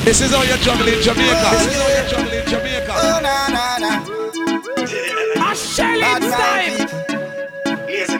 This is how you're juggling Jamaica. This is how you're juggling Jamaica. Oh, na, na, na. A shelling time. Listen,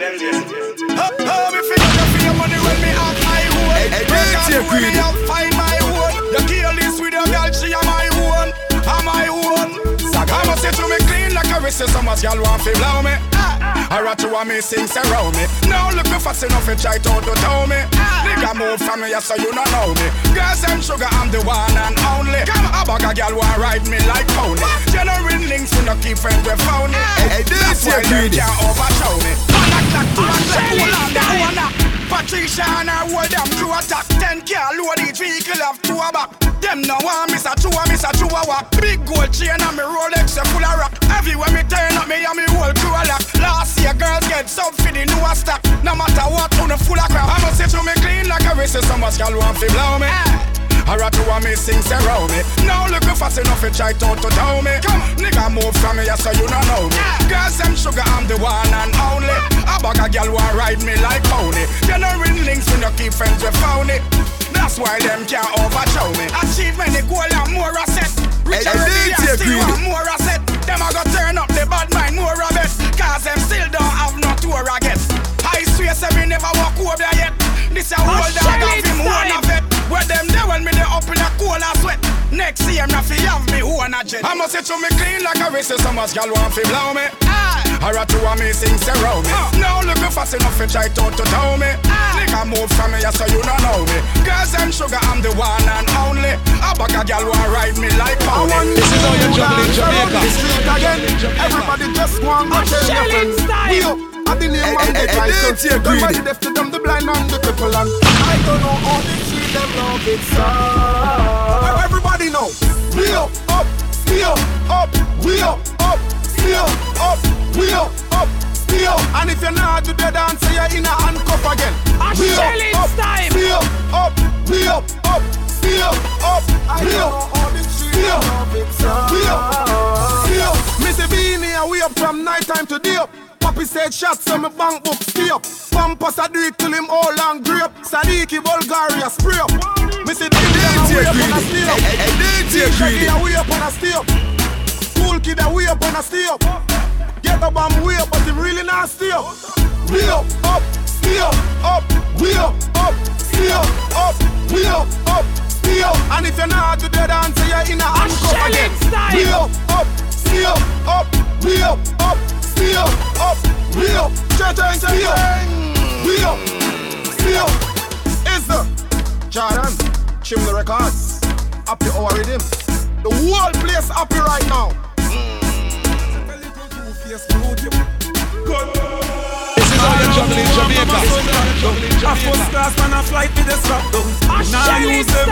oh, me feel your money when me have my own. Hey, I'll find my own. You kill this with your girl, she am my own. I'm my own. I must say to me clean like a wrist, so much y'all want to blow me. I rat to want me sing around me. Now look me fast enough and try to tell me. Nigga move from me, so you don't know me. Girls and sugar, I'm the one and only. A bag of girl want ride me like pony. Genuine links, we no keep friends with phony. That's why they can't overshow me. Clock to a clock, Patricia and her hold them crew attack. 10 car load each vehicle have two a back. Them no one miss a chihuahua. Big gold chain and me Rolex full of rock. Everywhere me turn up me and me whole crew a lock. Last year girls get sub for the newer stock. No matter what, on the full of crap. I must say to me clean like a wrist, so much y'all want to blow me. I rat to want me sing around me. Now look fast enough and try to tell me. Come nigga move from me so you don't know me. Girls and sugar, I'm the one and only. A bag of girl want ride me like pony. Genuine links when you keep friends with phony. That's why them can't overshow me. Achievement the goal and more asset. Rich already and still want more asset. Them a go turn up the bad mind more a bet. Cause them still don't have no tour a get. I swear say me never walk over yet. This a whole dog of him one of it. Where them there when me they up in a cold and sweat. Next year me fi have me one a jet. I must say to me clean like a wrist, so much y'all want fi blow me. I rat to want me sing around me. Now look me fast enough and try to tell me. Nigga move from me so you don't know me. Girls and sugar, I'm the one and only. A bag of girl want ride me like pony. This is how you're juggling Jamaica. Everybody just want to tell your friends. I didn't name one the title. Everybody deaf to them, the blind and the cripple. And I don't know how they treat them love it so. Everybody know. We up, we up, we up, we up, we up, we up. And if you're not to the dance, you're in a handcuff again. We up, we up, we up, we up, we up. Missy Beanie, we up from night time to day up. Papi said shots on my bank book, stay up. Pampas a do it till him all and grape. Sadiki Bulgaria spray up. Missy DJ we up on a stay up. DJ we up on a stay up. Cool kid a we up on a stay up. Get a bomb way up, but him really not stay up. We up, stay up, we up, stay up, we up, stay up. And if you're not to the dance, you're in a handcuff again. We up, stay up, we up, stay up, we up, stay up, we up, stay up. Is the Jordan, Chim the Records, happy our rhythm. The whole place happy right now. This is how you're juggling Jamaica. A first class man a flight with the strap down. Now use them,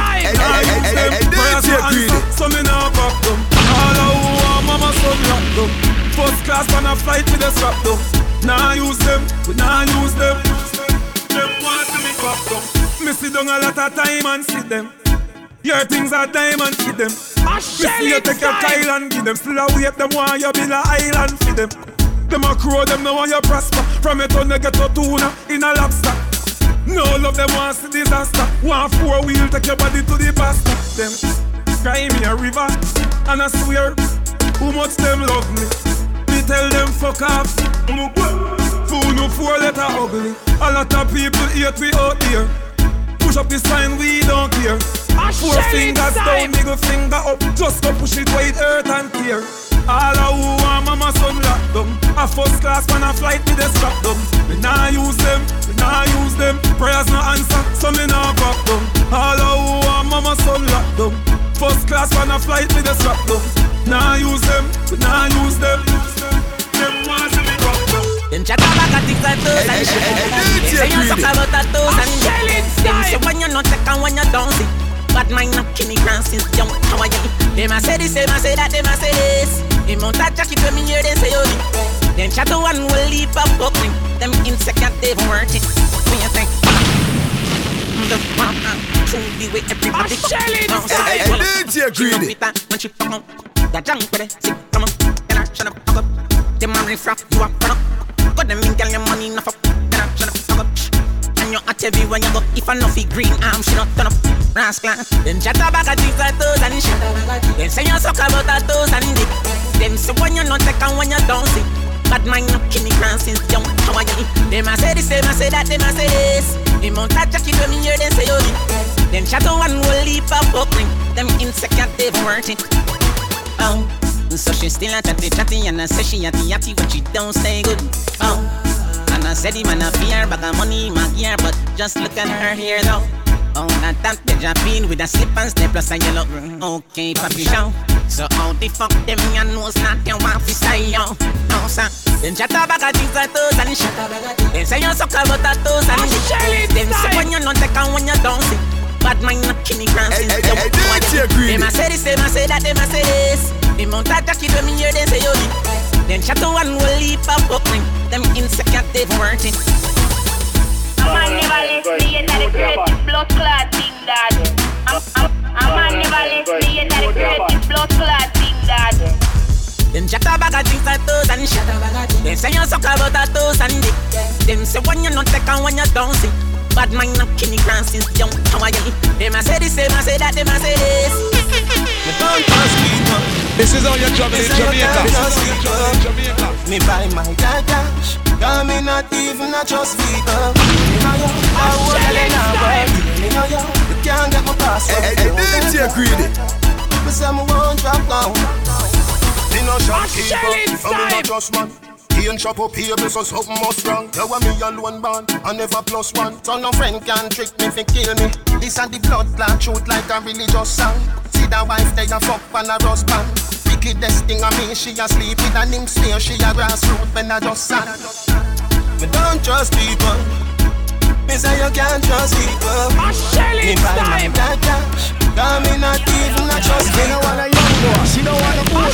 so me now back them. All I want mama son lock them. First class man a flight with the strap down. Now use them, we now use them. Them want to me back them. Me sit down a lot of time and see them. Your things are diamond for them. We see you take your Kyle and give them. Still a wait them want you build a island for them. Them a crow, them no want you prosper. From it on they get to tuna in a lobster. No love them want see disaster. Want 4-wheel take your body to the bastard. Them cry me a river and I swear who much them love me. Me tell them fuck off. Fool no 4-letter ugly. A lot of people hate we out here. Push up the sign, we don't care. 4 fingers down, middle finger up. Just go push it where it hurt and tear. All a who want mama son lock them. A first class man a flight with the strap them. We nah use them, we nah use them. Prayers no answer, so me nah back them. All a who want mama son lock them. First class man a flight with the strap them. Nah use them, we nah use them. Them want to be rock them. Them chat about a things and toes and shit. They say you talk about a toes and shit. Them say when you not take and when you don't see. But mine not kill me grand since young. How are you? Them a say this, them a say that, them a say this. Them on that jacket when me hear them say oh. Them chat one will leave a buckling. Them insecure they won't work it. When you think the to be with everybody. DJ Greedy. When she fuck up, that junk with it. See, come on, then I shut up, fuck up. Them a riff raff, you a run up. Got them in, girl, your money enough up. Then I shut up, fuck up. And you a out everywhere you go. If I know fi green arm, she not turn up. Rascal. Them chat about a things like toes and shit. Them say you suck about a toes and dick. Them say when you not take and when you don't see. Bad mind not kill me grand since young. How are you? Them a say this, them a say that, them a say this. The mount a jacket when me hear them say yo. Them chat on one will leap up buckling. Them insecure they've worth it. Oh, so she still a chatty and I say she a yatty but she don't stay good. Oh, and I said the man a fear bag of money my gear, but just look at her here though. Oh, not that they jumping with a slip and step plus a yellow. Okay, papi show. So how the fuck them ya knows not your wife is say yo. No sir, them chat about a things like toes and shit. They say you suck about a toes and shit. Them say when you not take and when you don't see. Bad mind not kill me grand since young. Them a say this, them a say that, them a say this. The mount a jacket when me hear them say yo. Them chat on one will leap up buckling. Them insecure they've worth it. A man never listen me, yet the greatest blood clot thing that. A man never listen me, yet the greatest blood clot thing that. Them chat about a things like toes and shit. Them say you suck about a toes and dick. Them say when you not take and when you don't see. Bad mind not kill me grand since young. How are you? Them a say this, them a say that, them a say this. This is how you're traveling in Jamaica. This is how you're traveling in Jamaica. Me buy my cash, cause me not even a trust people. You know you, I wouldn't work. You know you can't get my password. Hey, DJ Greedy. Me say me won't drop down. Me no shot people, and me no trust man. He ain't chop up here, so something must wrong. You want me alone born, I never plus one. So no friend can trick me fi kill me. This and the blood clot truth like a religious song. See that wife they a fuck and a rust band. Wickedest thing of me, she a sleep with an him stare. She a grassroot when I just sat. Me don't trust people. Me say you can't trust people. Me buy my black cash, cause me not even a trust people. She don't want a young boy, she don't want a boy.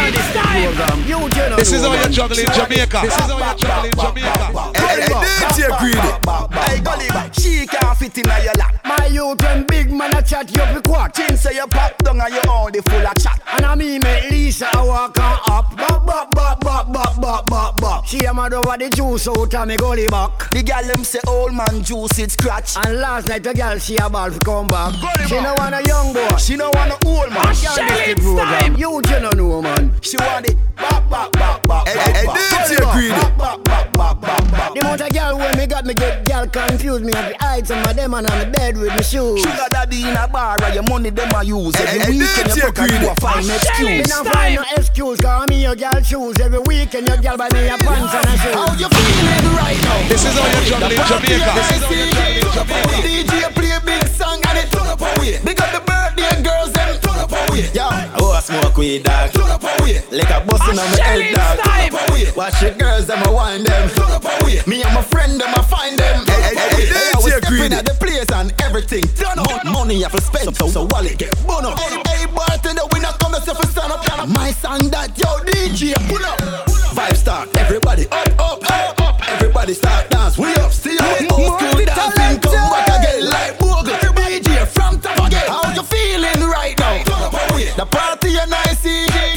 This is how you're traveling in Jamaica. This is how you're traveling in Jamaica. Hey, DJ Greedy. Hey, gully, she can't fit in your lap. My youth when big man a chat you fi quack. Chin say you pop down and you only full of chat. And I me make Lisa a walk on up. Bop bop bop bop bop bop bop bop. She a mad over the juice out of me gully back. The gal them say old man juice it scratch. And last night the girl she a ball fi come back. She no want a young boy, She don't want no old man. can't miss the program. You no know man. She want it bop bop bop bop. Hey, DJ Greedy. Bop bop bop bop bop. The amount of girl when me got me get girl confused. Me have to hide some of them and on the bed with me shoes. Sugar daddy in a bar and your money them a use. Every Hey, weekend DJ you fuck and Greedy. you a find Me excuse. not find no excuse, cause me your girl shoes. Every weekend your girl buy me a pants and a shoes. How you feeling right now? This is how you're traveling in Jamaica. This is how you're traveling in Jamaica. DJ play a big song and it turn up away. Big up the birthday girls them turn up away. Yo, oh I smoke weed dog. Turn up away. Like a bustin' on my head dog. Turn up away. Watch the girls them a wind them. Turn up away. Me and my friend them a find them. Hey, I was DJ stepping Greedy. at the place and everything. Turn up. Money you have to spend so wallet get bun up. Hey bartender we not come yourself and stand up. My song that yo DJ pull up. 5-star everybody up. Everybody start dance we up. See how old school dancing come back again like bogle. DJ from top again. How you feeling right now? The party a nice DJ.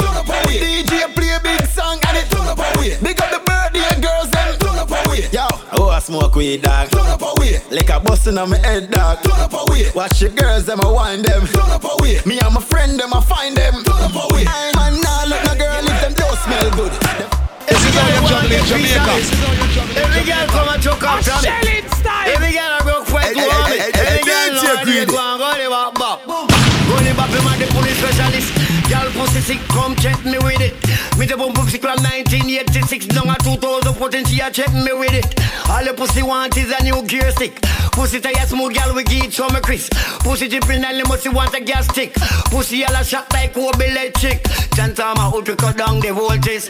DJ play a big song and it turn up away. Big up the birthday girls them turn up away. Yo, oh I smoke weed dog. Turn up away. Like a bustin' on my head dog. Turn up away. Watch the girls them a wind them. Turn up away. Me and my friend them a find them. Turn up away. And now look my girl if them don't smell good. This is how you're traveling in Jamaica. This is how you're traveling in Every girl come and choke up from me. Every girl a broke fight to warm me. Every girl know how they go and go the bop bop. Go the bop, man the police specialist. Girl pussy sick, come check me with it. Me the boom sick from 1986 down to 2014. She a check me with it. All the pussy want is a new gear stick. Pussy tired smooth girl we give it from me Chris. Pussy dripping and the must want a gas stick. Pussy all a shot like Kobe electric. Chantama out to cut down the voltage.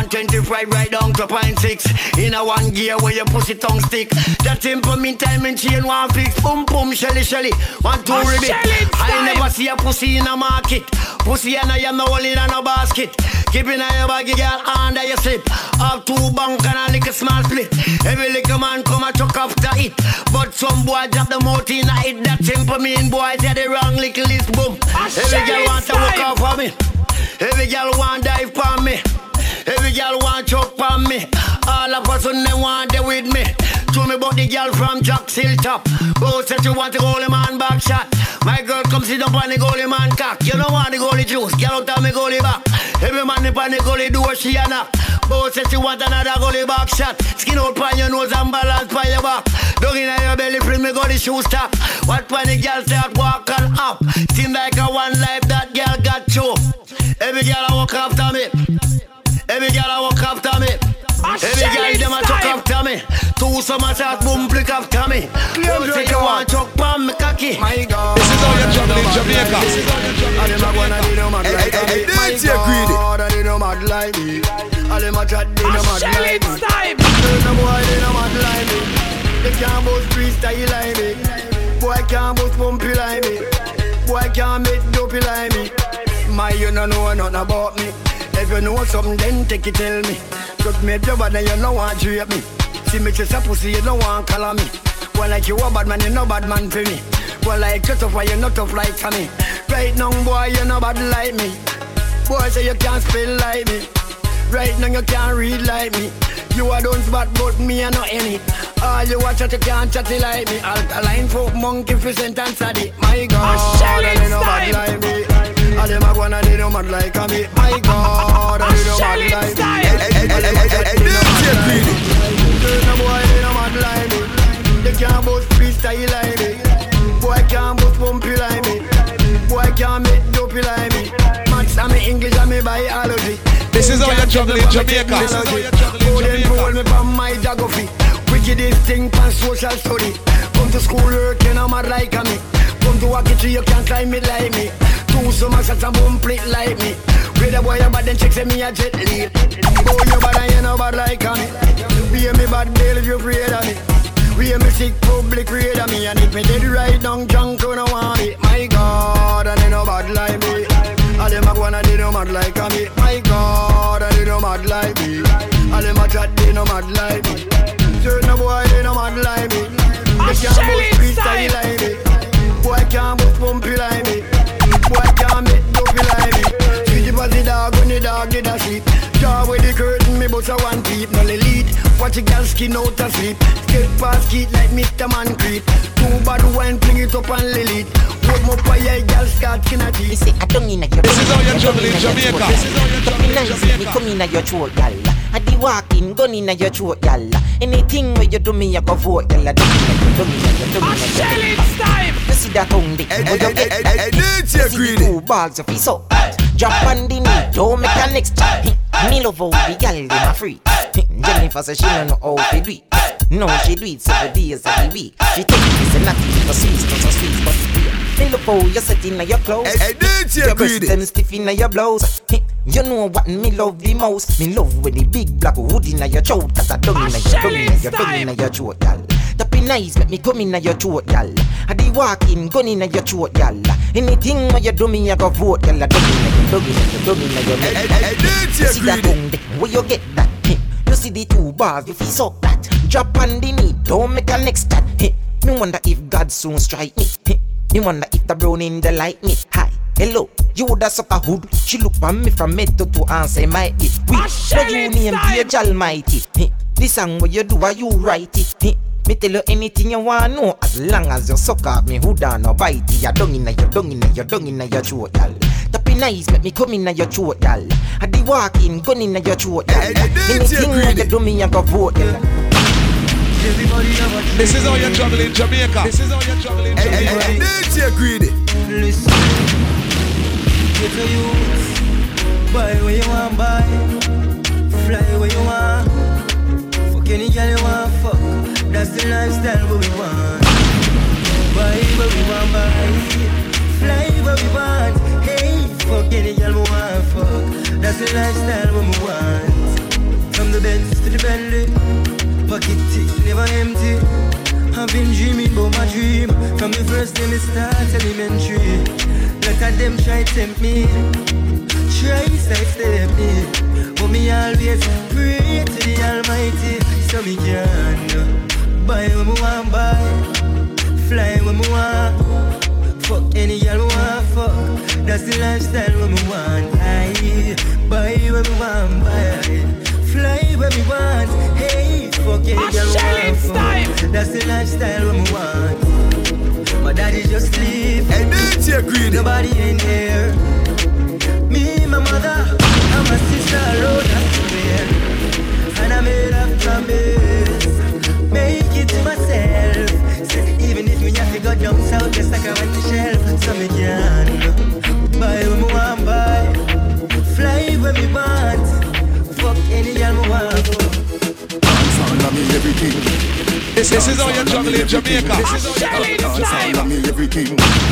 125 right down to 0.6. In a one gear where your pussy tongue stick. That temper meantime and chain one fix. Boom boom shelly shelly. 1 2 ribbit. I never see a pussy in a market. Pussy and I am no one in a no basket. Keep in your baggy girl under your slip. Up 2 bank and a little small split. Every little man come a chuck after it. But some boy drop the mouth in a hit. That temper mean boy say the wrong little list boom. Every girl want to walk off for me. Every girl want dive for me. Every girl want choke for me. All of us on them want they with me. To me about the girl from Jack Hilltop. Oh, said you want the goalie man back shot. My girl come sit up on the goalie man cock. You don't want the goalie juice, girl out of me goalie back. Every man up on the goalie door she a knock. Oh, said you want another goalie back shot. Skin out by your nose and balance by your back. Down in your belly, bring me goalie shoe stop. What when the girl start walking up? Seem like a one life that girl got you. Every girl I walk after me. Every girl I walk after me. Every girl them a chuck after me. Two summer shot boom flick after me. Don't say you want chuck palm me cocky. My God, This is how you juggle in Jamaica. all them a wanna do no mad like me. My God, and they no mad like me. All them a chat they no mad like me. No boy they no mad like me. They can't boast freestyle like me. Boy can't boast bumpy like me. Boy can't make dopey like me. My you no know nothing about me. If you know something, then take it, tell me. Just make your bad and you don't want to drape me. See me just a pussy, you don't want to call me. Well, like you a bad man, you no bad man for me. Well, like you tough, you not tough like me. Right now, boy, you no bad like me. Boy, say you can't spell like me. Right now, you can't read like me. You a don't spot, but me a no any. All you watch out, you can't chat like me. Alkaline folk monkey for sentence a day. My God, and you no bad like me. All them a wanna they no mad like me. My God, and they no mad like me. All them a chat they no mad like me. No boy they no mad like me. They can't boast freestyle like me. Boy can't boast bumpy like me. Boy can't make dopey like me. Maths and me English and me biology. This is how you juggle in Jamaica. This is how you juggle in Then roll Jamaica. me from my geography. Wickedest thing from social study. Come to school work you no mad like me. Come to walk it tree you can't climb it like me. Two summer shots and boom plate like me. With a boy you bad then check say me a jet lead. Oh you bad and you no bad like me. Be me bad bail if you afraid of me. We me sick public afraid of me. And if me dead right down drunk you no want me. My God and they no bad like me. All them a wanna they no mad like me. My God and they no mad like me. All them a chat they no mad like me. Certain boy they no mad like me. They can't boast freestyle like me. Boy can't boast bumpy like me. Boy can't make dopey like me. Sweetie was the dog when the dog did a sleep. Draw with the curtain, me bust a one peep. No elite, watch a girl skin out of sleep. Skate past kid like Mr. Man Creep. Too bad wine, bring it up and Lilith. Put my fire, girl start skin a teeth. Me say I don't in your. This is how you juggle in Jamaica. This is how you juggle in Me Jamaica. come in your throat, gal. I di walking, gun in your throat, gal. Anything where you do me, I go vote, gal. I do me. Shellings time. You see that tongue dick, you get that. You see the two balls of his up. Drop on the knee, don't make a next chat. Me love how the gal in a free. Jennifer says she don't know how to do it. No, she do it 7 days of the week. She take this and nothing for sweets, not so sweet, but me love how you set in your clothes. Your breast them stiff in your blouse. You know what me love the most. Me love when the big black hood in your throat. Cause I don't in your throat, gal. That be nice, make me come in your throat, gal. I di walking, gun in your throat, gal. Anything where you do me, I go vote, gal. I don't in your leg. You see that tongue there, where you get that? You see the two bars, you feel so that. Drop on the knee, don't make a next stat. Me wonder if God soon strike me. Me wonder if the browning they like me. Hi, hello, you woulda suck a hood. She look for me from head to toe and say my it. We, what you name Page Almighty? This song what you do, are you write it? Me tell you anything you want know, as long as you suck up me hood'a no bite it. You dung in your throat, y'all. That be nice, make me come in your throat, y'all. I di walking, gun in your throat, y'all. Anything when you do me, I go vote, y'all. This is how you juggle in Jamaica. This is how you juggle in Jamaica. Dirty greedy. Listen, get a youth, buy where you want buy, fly where you want, fuck any girl you want fuck, that's the lifestyle what we want. Buy where we want buy, fly where we want, hey, fuck any girl we want fuck, that's the lifestyle what we want. From the Benz to the Bentley, pocket tick never empty. I've been dreaming about my dream from the first day me start elementary. Look at them try to tempt me, try to sidestep me, but me always pray to the Almighty so me can buy what me want buy, fly what me want, fuck any girl me want fuck. That's the lifestyle what me want. I buy what me want buy, fly what me want, hey. Fuck any girl want fuck. That's the lifestyle we want. My daddy just leave. Hey, DJ Greedy. Nobody in here. Me, my mother, and my sister rode us to bed. And I made up promise, make it to myself. Said even if me have to go down south, just like I went to shelf. So me can buy when me want buy, fly when me want. Fuck any girl me want. Dance on me everything. This is how you're juggling Jamaica. This is how you're Dance on me everything.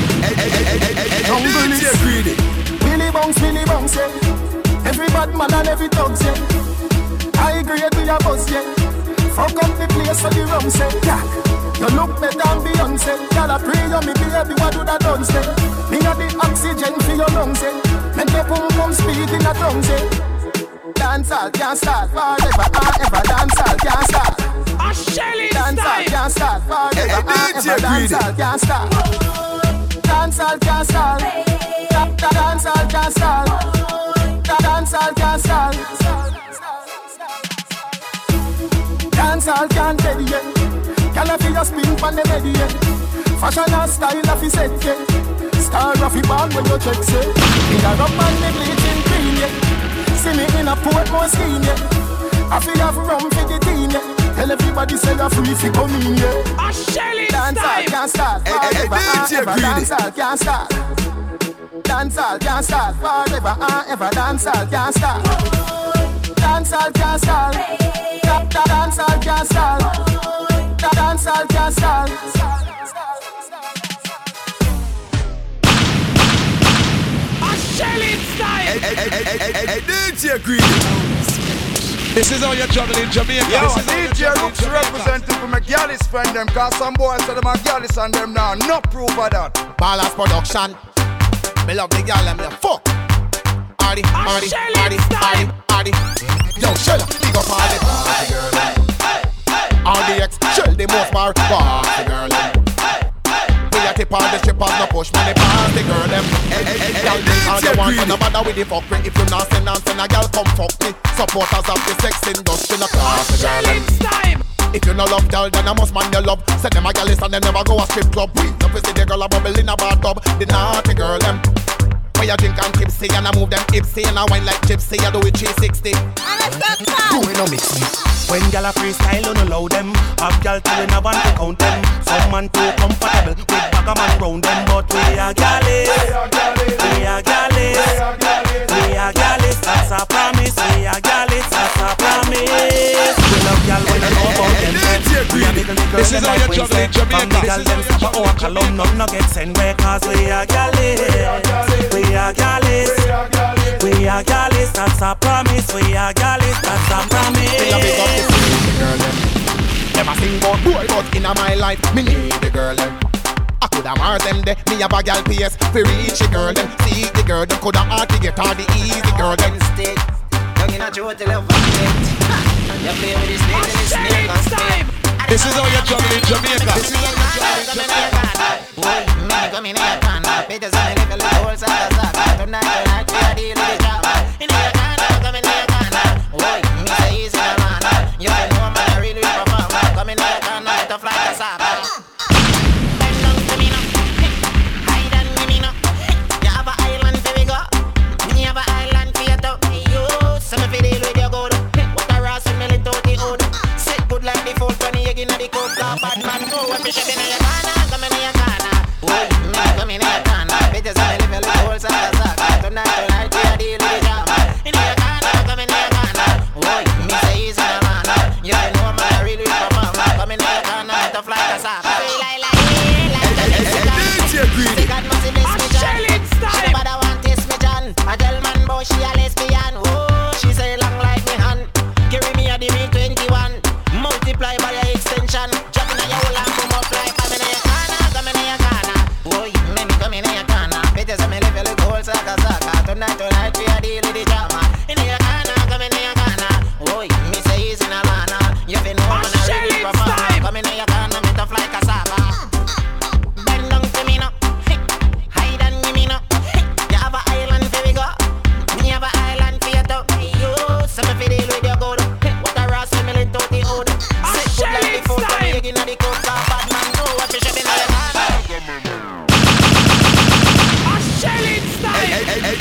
DJ Greedy. Billy bounce, yeah. Every bad man and every dog, yeah. I agree with your boss, yeah. Fuck up the place for the rum, say, yeah. You look better than Beyonce. Y'all a pray you me baby, what do that done, say? Me got the oxygen for your lungs, eh. Make your pum pum speak in a tongue, say. Dancehall can't start forever and ever. Dancehall can't start. Dancehall can't start forever and ever. Dancehall can't start. Dancehall can't start. Dancehall can't start. Dancehall can't start. Dancehall can't tell you. Can I feel your spin from the bed, yeah. Fashion and style of his set, yeah. Star of the band when you check, say. In a rub and the bleaching green, yeah. See me in a Portmore scheme, yeah. I feel have rum for the team, yeah. Tell everybody say you're free if you come in, yeah. Dancehall can't start forever and ever. Dancehall can't start. Dancehall can't start forever and ever. Dancehall can't start. Dancehall can't start. Dancehall can't start. Dancehall can't start. Hey, DJ Greedy. This is how you're juggling Jamaica. Yo, DJ Rooks representing for my Gallus friend them. Cause some boys say them are Gallus and them now. No proof of that. Ballas Production. Me love the gal and me a fuck. Party. Yo, shell up, big up all the girl. RDX, shell the most bar. Party girl. We a tip all the strippers, no push money past the girl them. Gal, all the ones no bother with the fuckery. If you not send a gal come fuck me. Supporters of the sex industry, no class the girl them. If you no love gal, then I must man your love. Say them a gal is and them never go a strip club. We no see the girl a bubble in a bathtub. The naughty girl them. Where you drink and tipsy and I move them ipsy and I wine like gypsy. I do it 360. Do it no mix me. When gyal a freestyle, you no allow them. Have gyal till in a van to count them. Some man too comfortable with bag a man round them, but we are gyallis. We are gyallis. We are gyallis. That's a promise. We are gyallis. That's a promise. We love gyal when you know about them. We are little girls. This is how you're juggling Jamaica. Gyal them stop our column, none no get sent away 'cause we are gyallis. We are gyallis. We are gyallis. That's a promise. We are gyallis. That's a promise. Never sing about boy, but in my life, me need the girl them. I coulda mars them there, me have a gal PS. We reach the girl them, see the girl them. Coulda hard to get all the easy girl them. Stick, young in a joke till you forget. You play with this snake and this snake and snake. This is how you're juggling Jamaica. This is how you're juggling Jamaica. Boy, me come in here, can Peter's on the little whole side. Tonight, we are dealing with the job. In here, can come in here, can. Boy, me say easy, man. You know man, I really perform. Come in here, can get a fly to Saba. Bend down to me now. Hide and me now. You have an island for we go. Me have an island for you too. You, some of you deal with your gold. What a rass in me little the old. Sit good like the 420 egg in the coke. Bad man, go and fish up in your corner. Come in your corner. Boy, me come in your corner. Bitches on the little whole side. Tonight, we are dealing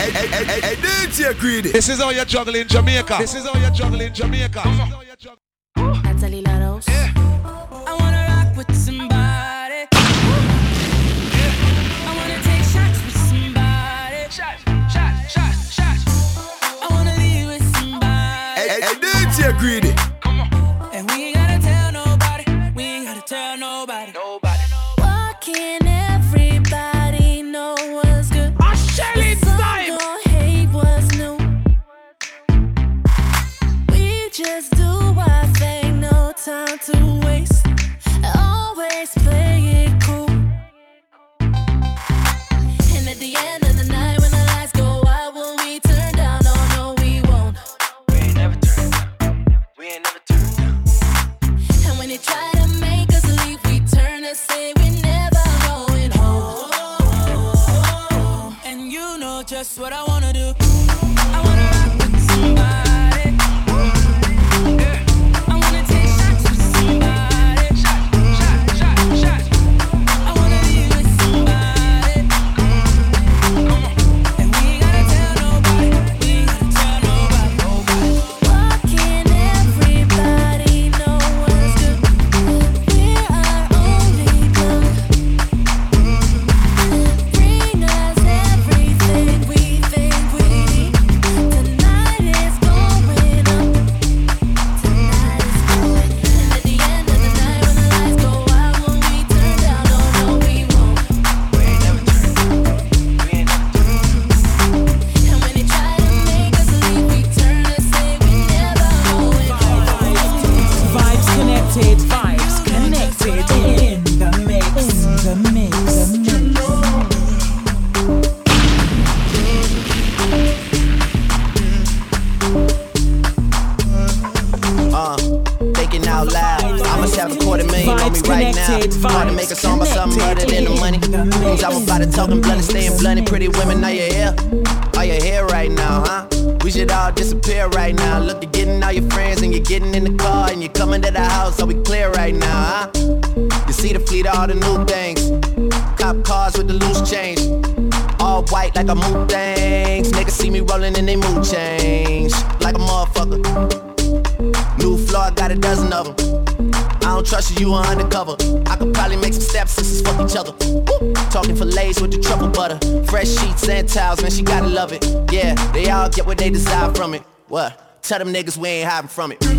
Hey, DJ Greedy. This is how you're juggling Jamaica. This is how you're juggling Jamaica. Natalie Lados. Yeah. I wanna rock with somebody. I wanna take shots with somebody. Shots. I wanna leave with somebody. Hey, DJ Greedy. Come on. And we ain't gotta tell nobody. We ain't gotta tell nobody. Why can't everybody know what's good? I shall it time. Don't hate what's new. We just do our thing, no time to waste. Always play it cool. And at the end of the night, when the lights go out, will we turn down? Oh no, we won't. We ain't never turned down. And when they try to make us leave, we turn and say we're never going home. And you know just what I wanna do. I wanna rock with somebody. I wanna take shots with somebody. Shots. I wanna leave with somebody. And we ain't gotta tell nobody. Why can't everybody know what's good? We're our only good. Bring us everything we think we need. Tonight is going up. Tonight is going. And at the end of the night, when the lights go out, will we turn down? Oh no, we won't. We ain't never turned down. And when they try to make us leave, we turn and say we're never going home. Vibes connected in the mix. Thinking out loud. I must have $250,000 on me right now. Hard to make a song about something other than the money. Cause I'm about to talking blunt and staying blunt. Pretty women, are you here? Are you here right now, huh? We should all disappear right now. Look, you're getting all your friends and you're getting in the car and you're coming to the house. So we clear right now, huh? You see the fleet of all the new things. Cop cars with the loose change. All white like a mood things. Niggas see me rolling and they mood change. Like a motherfucker. New floor, I got a dozen of them. I don't trust you, you are undercover. I could probably make some stepsisters fuck each other. Woo! Talking fillets with the truffle butter. Fresh sheets and towels, man, she gotta love it. Yeah, they all get what they desire from it. What? Tell them niggas we ain't hiding from it.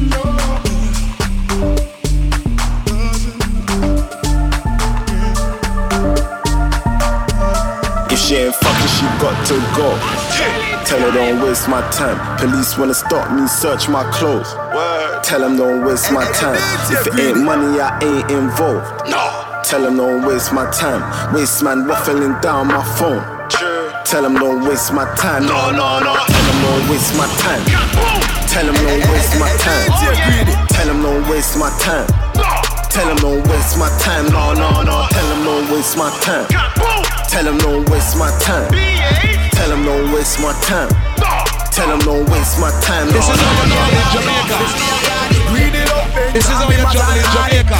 If she ain't fucking, she got to go. Tell her don't waste my time. Police wanna stop me, search my clothes. Tell them don't waste my time. If it ain't money, I ain't involved. Tell them don't waste my time. Waste man waffling down my phone. Tell them don't waste my time. No. Tell them don't waste my time. Tell them don't waste my time. Tell them don't waste my time. Tell them don't waste my time. No. Tell them don't waste my time. Tell them don't waste my time. Tell them don't waste my time. Tell them don't waste my time. This is how you're juggling Jamaica. This is how you're juggling Jamaica.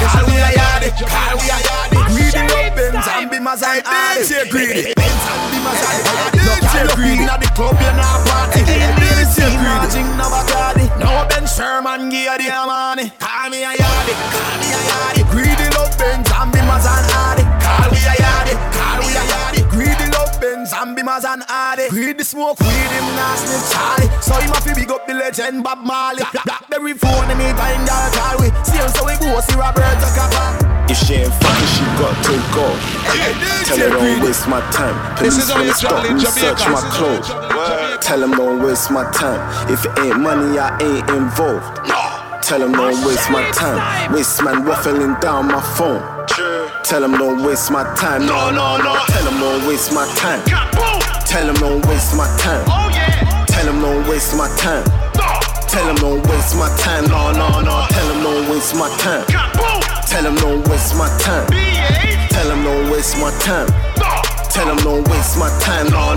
Greedy love Benz and be my side. DJ Greedy. DJ Greedy. At the club you not party. DJ Greedy. No Ben Sherman give the money. Call me a yardie. Greedy love Benz and be my side. Call me a yardie. Greedy love Benz and be my side. Greedy smoke weed him nasty Charlie. So him have to big up the legend Bob Marley. Blackberry phone anytime y'all call we. Still so we go see Roberto Capa. If she ain't fucking, she got to go. Tell her don't waste my time. Police wanna stop me, search my clothes. Tell them don't waste my time. If it ain't money, I ain't involved. Tell them don't waste my time. Waste man waffling down my phone. Tell them don't waste my time. No. Tell them don't waste my time. Tell them don't waste my time. Tell them don't waste my time. Tell them don't waste my time. No. Tell them don't waste my time. Tell them don't waste my time. Tell them don't waste my time. Tell them don't waste my time. No.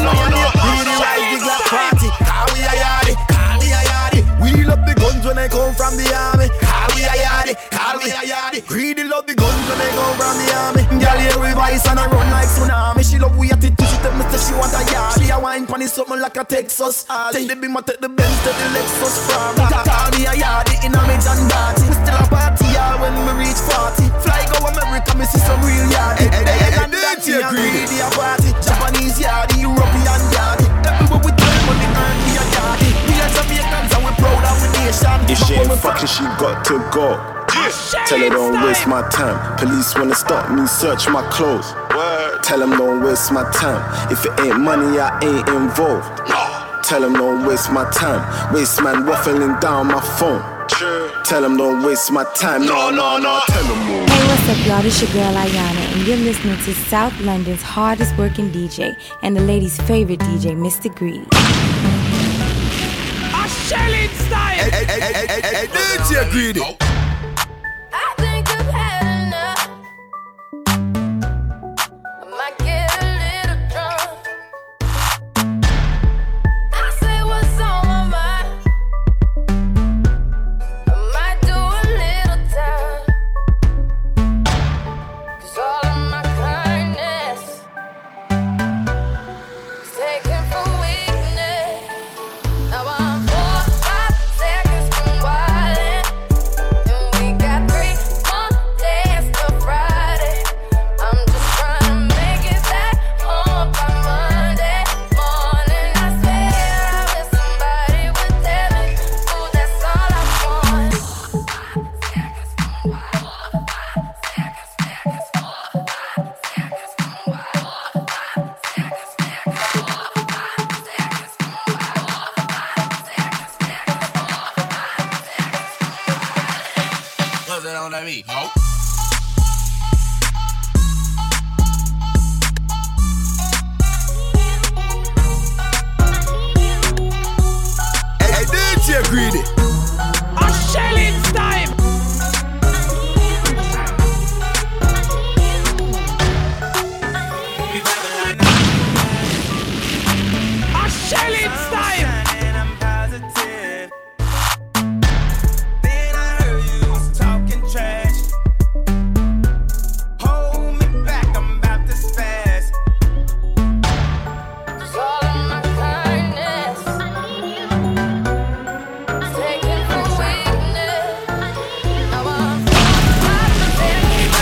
We love the guns when they come from the army. Call we a yardie. Greedy love the guns when they come from the army. Girl, here we vice and I run like tsunami. She love we attitude. She tell me that she want a yard. She a wine pon the something like a Texas. Take the beam, I take the Benz, take the Lexus from. Call me a yardie in a me John Darty. We still a party hard when we reach 40. Fly go America, me see some real yardie. And that's me a greedy a party. Japanese yardie, European yardie. Everywhere we turn, money earn me a yardie. We are Jamaicans and we proud of we nation. If she ain't fucking, she got to go. Tell her don't waste my time. Police wanna stop me, search my clothes. Tell them don't waste my time. If it ain't money, I ain't involved. Tell them don't waste my time. Waste man waffling down my phone. Tell them don't waste my time. No, tell them more. Hey, what's up, y'all? This your girl Ayana, and you're listening to South London's hardest working DJ and the ladies' favorite DJ, Mr. Greedy. A shelling style. Hey, DJ Greedy. I think I've had enough. I might get a little drunk. I say what's on my mind. I might do a little time. 'Cause all of my kindness is taken for weakness. Now I'm 4 or 5 seconds from wildin'. We got 3 more days till Friday. I'm just trying to make it back home by Monday morning. I swear I wish somebody would tell me, ooh, that's all I want. Close it on that beat, ho. Hey, DJ Greedy. A shelling style. A shelling style. And I'm positive. Then I heard you was talking trash. Hold me back, I'm about to spaz. 'Cause all of my kindness is taken for weakness. Now I'm 4 or 5 seconds.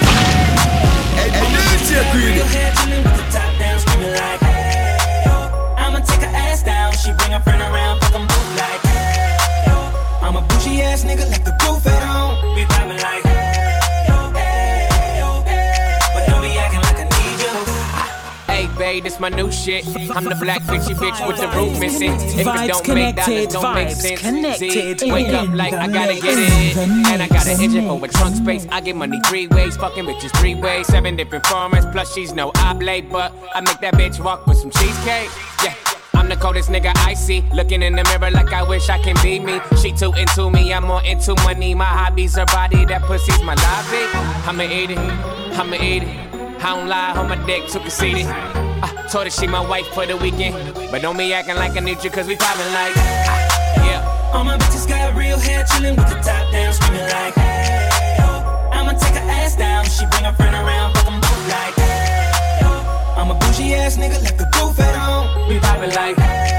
Hey, DJ Greedy. Head chillin' with the top down, screaming like, hey, yo. I'ma take her ass down. She bring her friend around, fuck 'em both like, hey, yo. I'm a bougie ass nigga, like the roof at home. We vibing like, hey, yo, hey, yo, hey. But don't be acting like I need you. Hey, babe, this my new shit. I'm the black bitchy bitch with the roof missing. If it don't make dollars, don't make sense. Z, wake up like I gotta get it. And I got an engine for a trunk space. I get money 3 ways, fucking bitches 3 ways. 7 different formats, plus she's no oblate. But I make that bitch walk with some cheesecake. Yeah. I'm the coldest nigga I see. Looking in the mirror like I wish I can be me. She too into me, I'm more into money. My hobbies are body, that pussy's my lobby. I'ma eat it, I'ma eat it. I don't lie, on my dick too conceited. I told her she my wife for the weekend. But don't be acting like I need you, cause we poppin' like, yeah. All my bitches got real hair, chillin' with the top down, screaming like, hey, yo. I'ma take her ass down. She bring her friend around, fuck 'em both like, hey, yo. I'm a bougie ass nigga, like the roof at home. We poppin' like,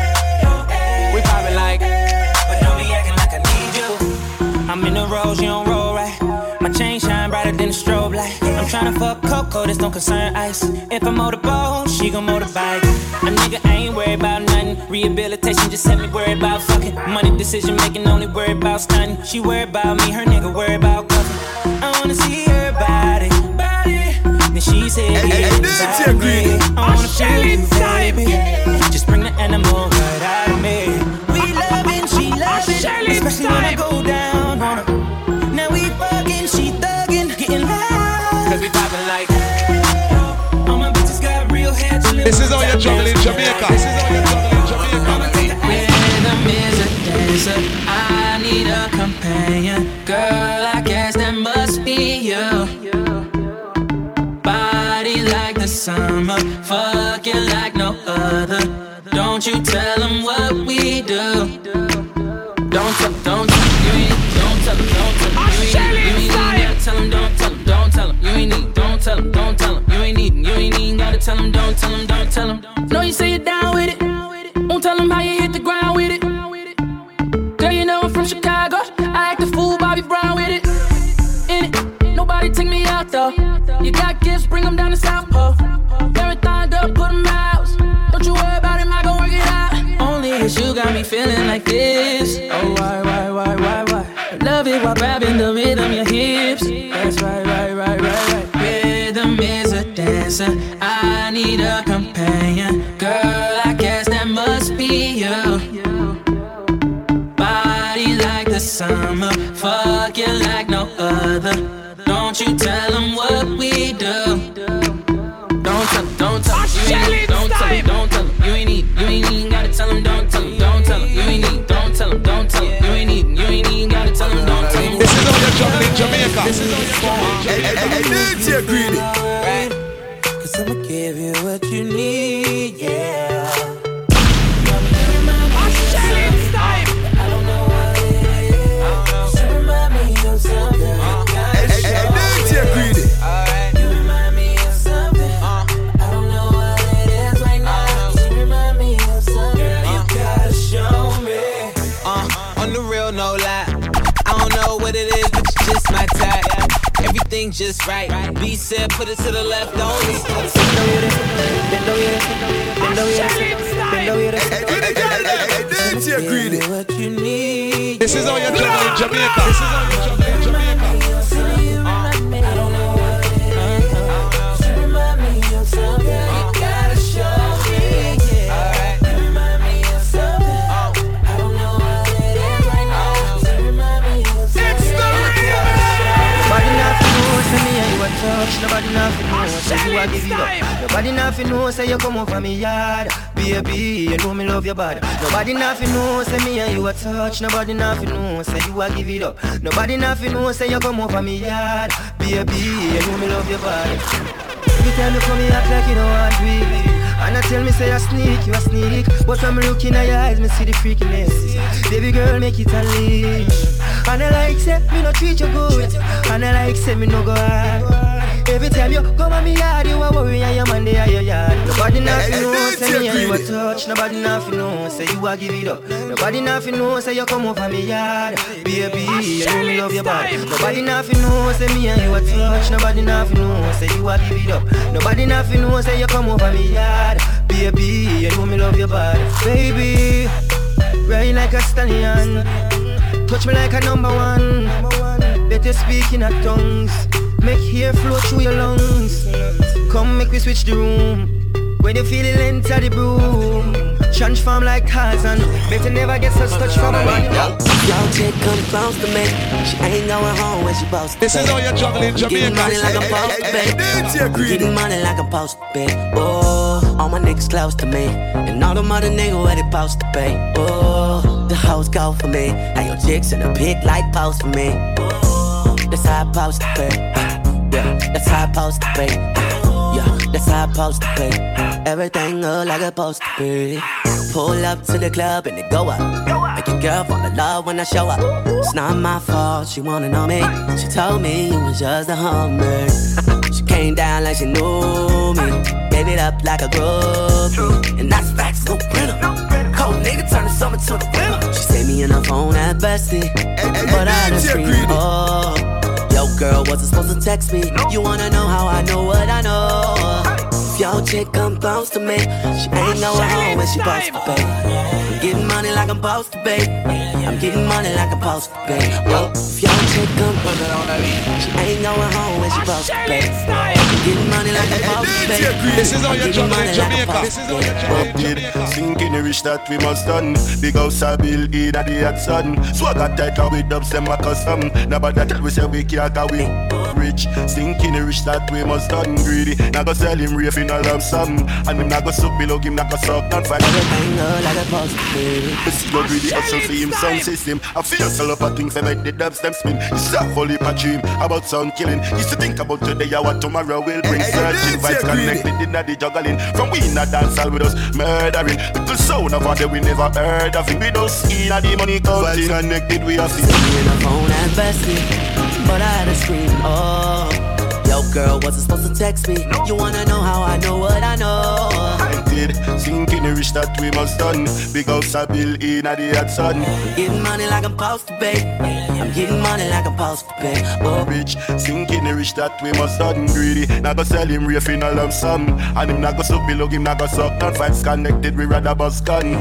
we poppin' like, but don't be acting like I need you. I'm in the rose, you don't roll right. My chain shine brighter than a strobe light. I'm tryna fuck Coco, this don't concern ice. If I motorboat, she gon' motorbike. A nigga ain't worried about nothing. Rehabilitation just had me worried about fucking. Money decision making, only worried about stunning. She worried about me, her nigga worried about cuffing. I wanna see her body. Then she said, Hey, DJ Greedy. I wanna feel you, baby. Just bring the animal right out of me. We loving, she loving, especially when I go down on her. Now we fucking, she thugging, getting loud. cause we poppin' like, all my bitches got real hair. This is how you juggle in Jamaica. This is how you juggle in Jamaica. Rhythm is a dancer. I need a companion. Girl, I guess that must be you. Body like the summer, fucking like no other. Don't you tell them what we do. Don't tell them, you ain't need, don't tell them, you ain't need, tell them, don't tell them, you ain't need, don't tell them, you ain't need, gotta tell them, don't tell them. No, you say you're down with it. Won't tell them how you hit the ground with it. Girl, you know I'm from Chicago. I act a fool, Bobby Brown with it. In it, nobody take me out though. You got gifts, bring them down to South Pole. Marathon, girl, put them out. Don't you worry about him, I gon' work it out. Only it's you got me feeling like this. Oh, why? Love it while grabbing the rhythm, your hips. That's right. Rhythm is a dancer. I need a companion. Girl, I guess that must be you. Body like the summer. Fuck you like no other. Don't you tell them what we do. Don't tell them. Don't tell them. You ain't even gotta tell them. Don't tell them. You ain't even. Don't tell them. You ain't even gotta tell them. Don't tell them. This is how you're juggling Jamaica. This is how you're juggling. Hey, DJ Greedy. Right. Cause I'ma give you what you need, yeah. No lie, I don't know what it is, but you just my type. Everything just right. B said, put it to the left only. What you need. This is how you're juggling Jamaica. This is how you're juggling Jamaica. Nobody nothing knows, say you a give it up. Nobody nothing knows, say you come over me yard. Baby, you know me love your body. Nobody nothing knows, say me and you a touch. Nobody nothing knows, say you a give it up. Nobody nothing knows, say you come over me yard. Baby, you know me love your body. Every time you come here, act like you don't want me. And I tell me say you a sneak. But when me looking at your eyes, me see the freakiness. Baby girl, make it unleash. And I like say me no treat you good. And I like say me no go hard. Every time you come at me yard, you a worry and your man dey at your yard. Nobody nothing know, say me and you a touch. Nobody nothing know, say you a give it up. Nobody nothing know, say you come over me yard. Baby, you know me love your body. Nobody nothing know, say me and you a touch. Nobody nothing know, say you a give it up. Nobody nothing know, say you come over me yard. Baby, you know me love your body. Baby, ride like a stallion. Touch me like a number one. Better speak in a tongues. Make hair flow through your lungs. Come make we switch the room. When you feel it enter the broom. Transform like Tarzan. Better never get such touch from a man. Y'all chick come close to me. She ain't going home when she supposed to. This is how you're juggling Jamaica. Getting money like I'm supposed to be. Getting money like I'm supposed to be. Oh, all my niggas close to me. And all them other niggas where they supposed to pay. Oh, the hoes go for me. And your chicks in the pit like post for me. Oh, that's how I supposed to pay. Yeah, that's how I supposed to pay. Yeah, that's how I supposed to pay. Everything look like it's supposed to be. Pull up to the club and it go up. Make your girl fall in love when I show up. It's not my fault, she wanna know me. She told me you was just a hummer. She came down like she knew me. Gave it up like a groupie. And that's facts, no printer. Cold nigga turn the summer to the winter. She saved me in her phone at bestie. But I done screamed, oh. Yo, girl, wasn't supposed to text me. You wanna know how I know what I know? If your chick come close to me, she ain't going home when she supposed to pay. I'm getting money like I'm supposed to pay. I'm getting money like I'm supposed to pay. Well, if your chick come close to me, she ain't going home when she supposed to pay. I'm getting money like I'm supposed to pay. This is how you're juggling Jamaica. This is how you're juggling Jamaica. Sinking the rich that we must done. Big house I build in at the hot sun. Swagger tighter with dubs them a custom. Nobody that we say we can't go we rich. Sinking the rich that we must done. Greedy. Now go sell him reef in a lump sum. And him not go suck below him not go suck none fight. Everything look like a supposed to be. This is no greedy hustle for him sound system. I feel sell up a thing for make the dubs them spin. It's a fully a dream about sound killing. Used to think about today or what tomorrow will bring. Searching vibes connected in the juggling. From we in a dance hall with us murdering. Little sound of that we never heard of it. We don't see the money counting. Connected we have seen. In the phone at bestie, but I had to scream, oh. Yo, girl, wasn't supposed to text me. You wanna know how I know what I know? I did. Sinking the the rich that we must done. Big house a build in a the hot sun. I'm getting money like I'm supposed to pay. I'm getting money like I'm supposed to pay. Oh, rich, sinking the rich that we must done. Greedy, now go sell him reef in a lump sum. And him not go suck below him, not go suck. None vibes connected, we rather bus gun.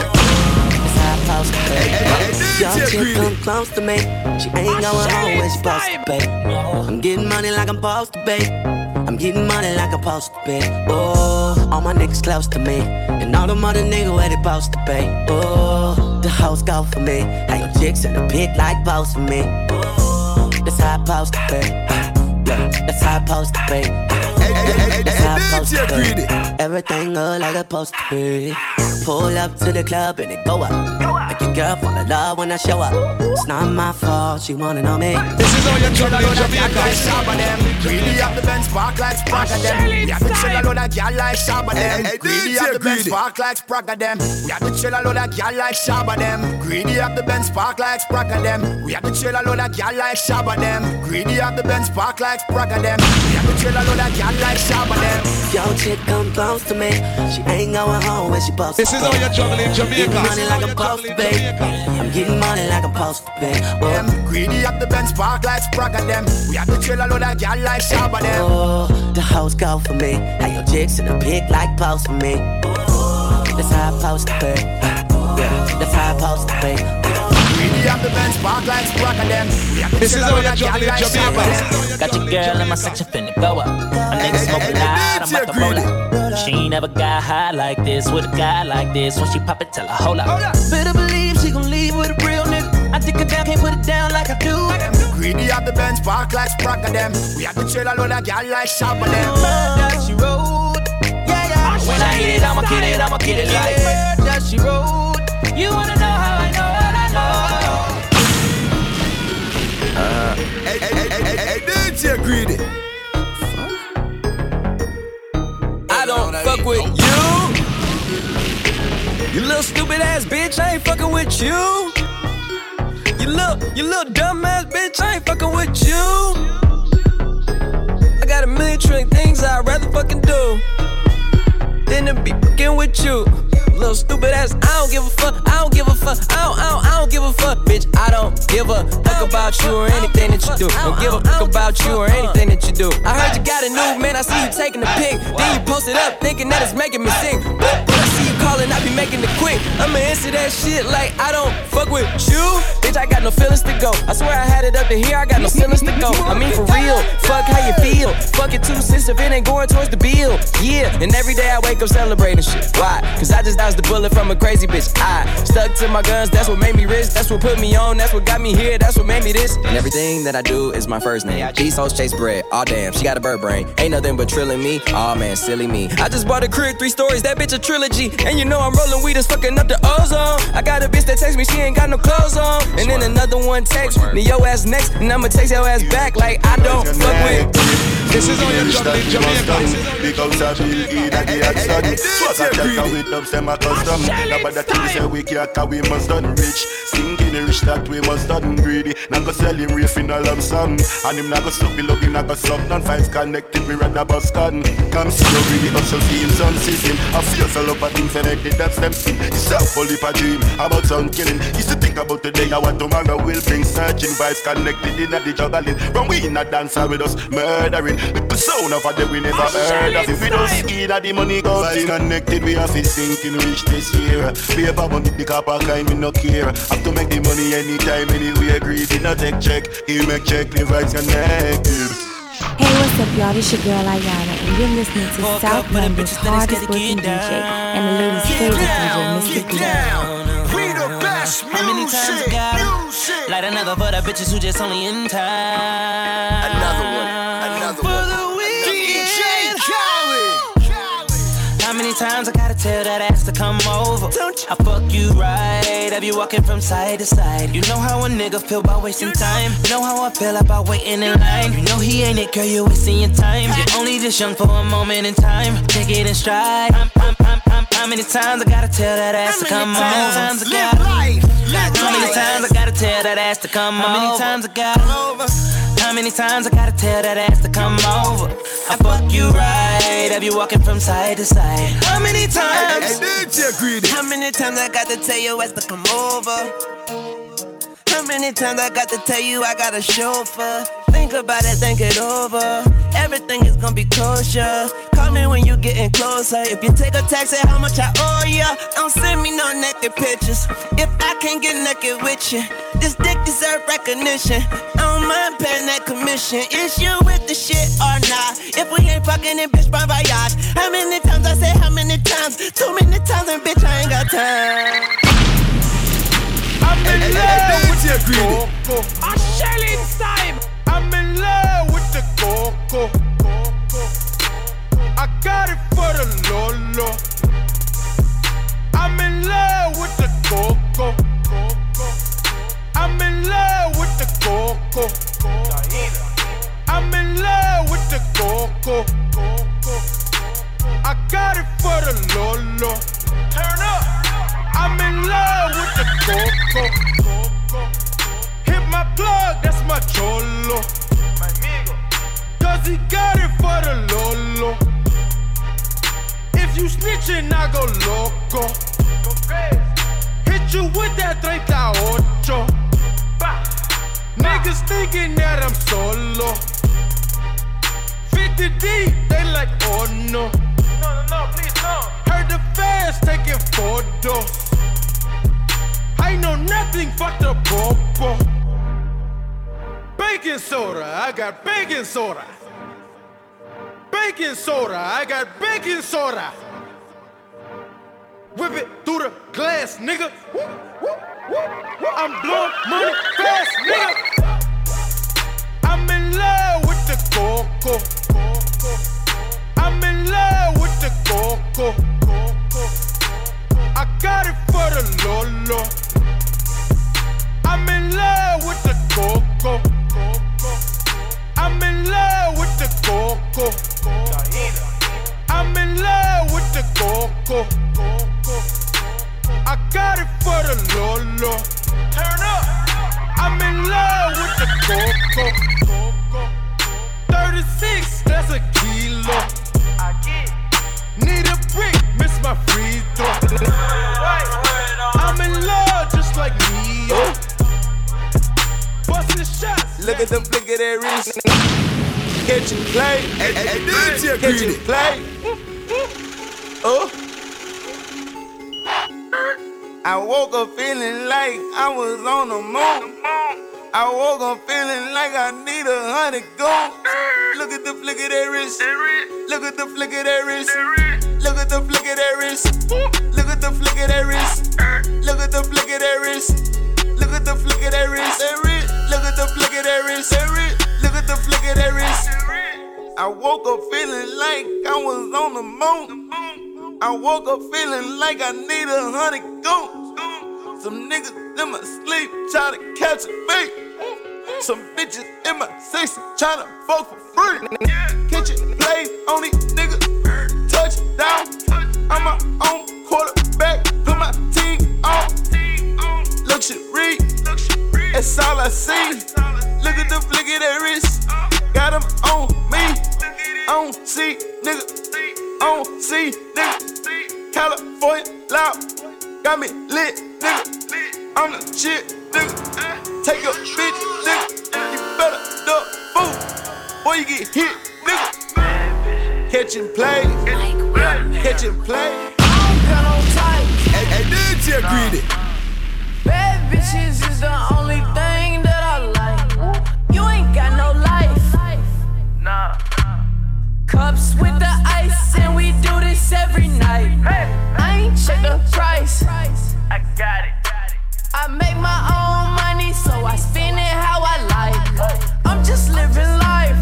Young chick come close to me. She ain't going home when she supposed to pay. I'm getting money like I'm supposed to pay. I'm getting money like I'm supposed to pay. Oh, all my niggas close to me. And all them other niggas where they supposed to pay. Oh, the house go for me. How your chicks in the pit like post for me. Oh, that's how I supposed to pay. Yeah, that's how I supposed to pay. That's how I supposed to pay. Everything look like it's supposed to be. Pull up to the club and it go up. Make your girl fall in love when I show up. It's not my fault, she wanna know me. This is all your trouble in Jamaica. Like Shabba them. Greedy up the Benz park like Spragga them. We have to chill a load of gal like Shabba them. Greedy up the Benz park like Spragga them. We have to chill a load of gal like Shabba them. Greedy up the Benz park like Spragga them. We have to chill a load of gal like Shabba them. Greedy up the Benz park like Spragga them. We have to chill a load of gal like Shabba them. Yo, chick come close to me. She ain't going home when she supposed to. This is all your trouble in Jamaica. Getting money like I'm supposed to pay. I'm getting money like I'm supposed to pay. Them greedy up the Benz park like Spragga them. We have to chill a load of gal like Shabba them. Oh, the house go for me. How your chicks in the pit like post for me. Oh, that's how I supposed to pay. Yeah, that's how I supposed to pay. Greedy up the Benz park like Spragga them. This is all your trouble in Jamaica. Got your girl in my section finna go up. My nigga smoking loud, I'm about to roll up. She ain't never got high like this with a guy like this. When she pop it, tell her hold up. Better believe she gon' leave with a real nigga. I dick her down, can't put it down like I do. Greedy up the Benz park like Spragga them. We have to chill a load of gal like Shabba them. That she rode. Yeah. When I hit it, I'ma get it like that she rode. You wanna know how I know what I know? Hey, DJ Greedy. I don't fuck with you. You little stupid ass bitch, I ain't fucking with you. You little dumb ass bitch, I ain't fucking with you. I got a million trillion things I'd rather fucking do than to be fucking with you. Little stupid ass, I don't give a fuck. I don't give a fuck. I don't give a fuck, bitch. I don't give a fuck about you or anything that you do. Don't give a fuck about you or anything that you do. I heard you got a new man. I see you taking the pic. Then you post it up, thinking that it's making me sing. But I see you calling, I be making it quick. I'ma answer that shit like I don't fuck with you. Bitch, I got no feelings to go. I swear I had it up to here. I got no feelings to go. I mean for real. Fuck how you feel. Fuck it 2 cents if it ain't going towards the bill. Yeah, and every day I wake up celebrating shit. Why? Cause I just dodged the bullet from a crazy bitch. I stuck to my guns, that's what made me rich. That's what put me on, that's what got me here. That's what made me this. And everything that I do is my first name. These hoes chase bread, aw damn, she got a bird brain. Ain't nothing but trilling me, aw man, silly me. I just bought a crib, 3 stories, that bitch a trilogy. And you know I'm rolling weed and fucking up the ozone. I got a bitch that text me, she ain't got no clothes on. And then another one text me, your ass next. And I'ma text your ass back like I don't fuck with. This is all your trouble in Jamaica. Because I feel in a the hot sun. Swag a cat with dubs, them a custom. Nobody tell me say we can't, cause we must done rich. Stinking the rich that we must done greedy. Now go sell him reef in a lump sum. And him not go suck below, him not go suck. None fives connected, we rather bus gun. Come see you really hustle, feel some system. I feel so love a thing for make the dubs them sing. It's a fully a dream about sun killing. Used to think about today, I want tomorrow will bring. Searching vibes connected in a the juggling. From we in a dancer with us murdering. With the sound of a day we never heard of. If we don't see that the money goes in. Connected, we have to sinking rich this year. Paper money, the copper kind, me no care. Have to make the money anytime, anywhere. Greedy, no take check. He make check, the vibes connected. Hey, what's up, y'all? This your girl Ayana, and you're listening to South London's hardest working DJ and the ladies' favorite DJ, Mr. Greedy. We the best How many times I gotta light another for the bitches who just only in time? Another one. DJ Khaled. How many times I gotta tell that ass to come over? I fuck you right, I be walking from side to side. You know how a nigga feel about wasting time. You know how I feel about waiting in line. You know he ain't it, girl, you wasting your time. You're only this young for a moment in time. Take it in stride. How many times I gotta tell that ass to come on? How many times I gotta tell that ass to come on? How many times I gotta How many times I gotta tell that ass to come over? I fuck you right, have you walking from side to side? How many times? How many times I got to tell your ass to come over? How many times I got to tell you I got a chauffeur? Think about it, think it over. Everything is gonna be kosher. Call me when you getting closer. If you take a taxi, how much I owe ya? Don't send me no naked pictures. If I can't get naked with you, this dick deserve recognition. I don't mind paying that commission. Is you with the shit or not? If we ain't fucking it, bitch, bon voyage. How many times I say how many times? Too many times and bitch, I ain't got time. I'm in love with the coco. A shelling's time. I'm in love with the coco. I got it for the Lolo. I'm in love with the coco. I'm in love with the coco. I'm in love with the coco. I got it for the Lolo. Turn up. I'm in love with the coco. Hit my plug, that's my cholo. Cause he got it for the Lolo. If you snitchin', I go loco. Hit you with that 38. Niggas thinking that I'm solo. 50 deep, they like, oh no. No, please no. Heard the fans taking photos. I know nothing but the popo. Baking soda, I got baking soda. Baking soda, I got baking soda. Whip it through the glass, nigga. I'm blowing money fast, nigga. I'm in love with the coco. I'm in love with the coco. I got it for the Lolo. I'm in love with the coco. I'm in love with the coco. I'm in love with the coco. I got it for the Lolo. Turn up. I'm in love with the coco. 36, that's a kilo. Need a brick, miss my free throw. I'm in love just like Neo. Bustin' shots. Look at them flick of their wrist. Catch and play. Catch and play. Oh. I woke up feeling like I was on the moon. I woke up feeling like I need 100 gold. Look at the flick of their wrist. Look at the flick of their wrist. Look at the flick of their wrist. Look at the flick of their wrist. Look at the flick of their wrist. Look at the flick of their wrist. Look at the flick of their wrist. Look at the flick of their wrist. I woke up feeling like I was on the moon. I woke up feeling like I need 100 gold. Some niggas in my sleep try to catch a bait. Some bitches in my section tryna fuck for free. Catch it, play on these niggas. Touchdown. I'm my own quarterback. Put my team on. Luxury. That's all I see. Look at the flick of their wrist. Got them on me. On C, nigga. On C, nigga. California loud. Got me lit, nigga. I'm the shit, nigga. Take your bitch, nigga. You better duck, fool. Boy, you get hit, nigga. Catch and play. Catch and play. I don't got no type. Hey, DJ Greedy. Bad bitches is the only thing that I like. You ain't got no life. Nah. Cups with the ice, and we do this every night. I ain't check the price. I got it. I make my own money, so I spend it how I like. I'm just living life.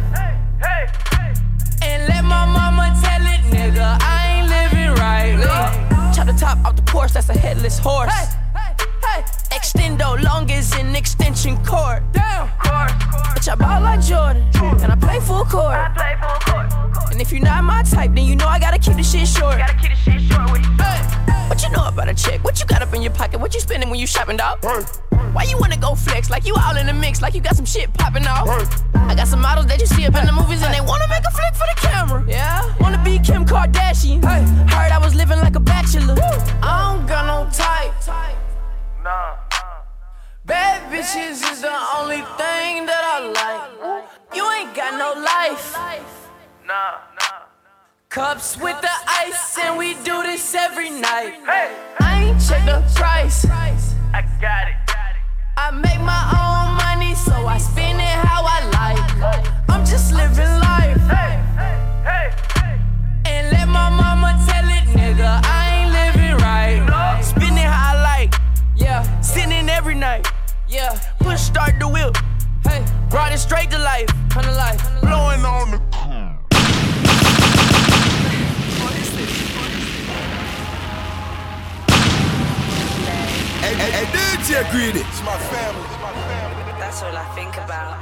And let my mama tell it, nigga, I ain't living right. Chop the top off the Porsche, that's a headless horse. Hey, extendo long as an extension cord. Damn, bitch, I ball like Jordan, and I play full court. And if you're not my type, then you know I gotta keep the shit short. What you know about a chick? What you got up in your pocket? What you spending when you shopping, dog? Why you wanna go flex like you all in the mix, like you got some shit popping off? I got some models that you see up in the movies and they wanna make a flick for the camera. Yeah, wanna be Kim Kardashian. Heard I was living like a bachelor. I don't got no type. Nah. Bad bitches is the only thing that I like. You ain't got no life. Nah. Cups with the ice and we do this every night. I ain't check the price. I got it. I make my own money, so I spend it how I like. I'm just living life. And let my mama tell it, nigga, I ain't living right. Spend it how I like. Yeah, sinning every night. Yeah, push start the wheel. Hey, brought it straight to life. Turn to life. Blowing on the. Hey, DJ Greedy. It's my family. That's all I think about.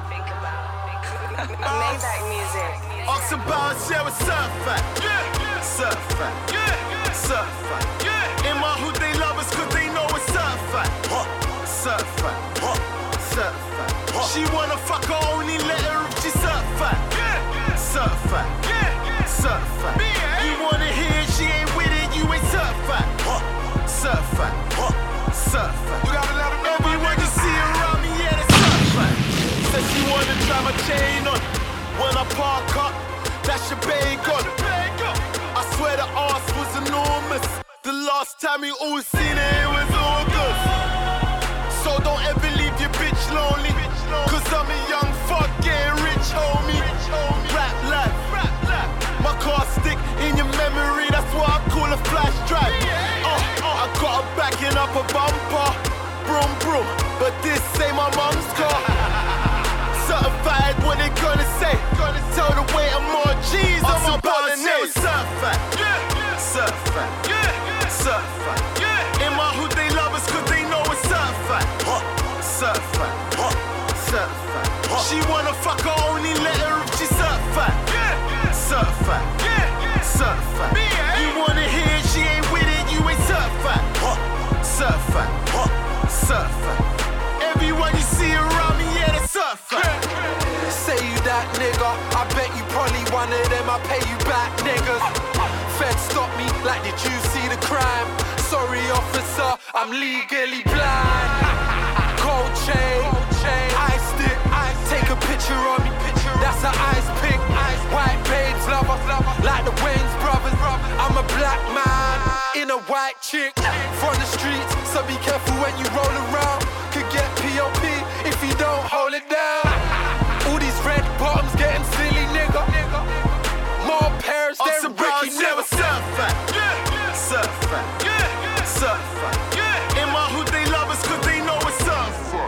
Maybach music. Oxen Power share with Surfer. Yeah. Surfer. Yeah. Surfer. Yeah. In my hood they love us cause they know it's Surfer. Surfer. Surfer. She wanna fuck her only let her if she surfer. Yeah. Surfer. Yeah. Surfer. You wanna hear she ain't with it, you ain't surfer. Surfer. Surfer. You gotta let her know. Everyone you see around me, yeah, they surfer. Says she wanna drive a chain on. When I park up, that's your bagel. I swear the arse was enormous. The last time you all seen it was August. So don't ever leave your bitch lonely. Cause I'm a young fuck, getting rich, homie. Rap life. My car stick in your memory, that's what I call a flash drive. I got her backing up a bumper. Broom, broom. But this ain't my mom's car. Certified, what they gonna say? Gonna tell the way I'm more G's on my bolognese. Surfer. Surfer. Surfer. In my hood they love us cause they know it's surfer. Surfer. Surfer. She wanna fuck her only let her if she surfer. Surfer. Surfer. You wanna hear she ain't with it, you ain't surfer. Surfer. Surfer. Everyone you see around me, yeah, they surfer. Say you that nigga, I bet you probably one of them, I pay you back, niggas. Fed stop me, like did you see the crime? Sorry officer, I'm legally blind. Gold chain, ice stick, take a picture of me, that's an ice pick. White babes lover, like the Wayans brothers. I'm a black man, in a white chick. From the streets, so be careful when you roll around. Could get POP if you don't hold it down. All these red bottoms getting silly, nigga. More pairs than Ricky, never surfer. Surfer. Surfer. In my hood they love us cause they know it's surfer.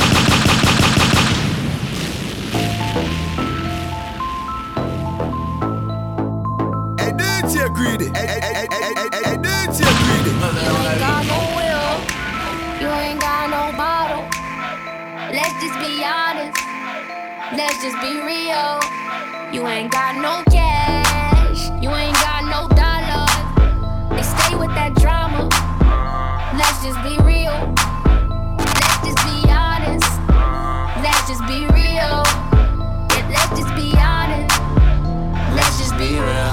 Hey, DJ Greedy. Hey, DJ Greedy. You ain't got no will. You ain't got no bottle. Let's just be honest. Let's just be real. You ain't got no cash. You ain't got no dollars. They stay with that drama. Let's just be real. Let's just be honest. Let's just be real. Yeah, let's just be honest. Let's just be real.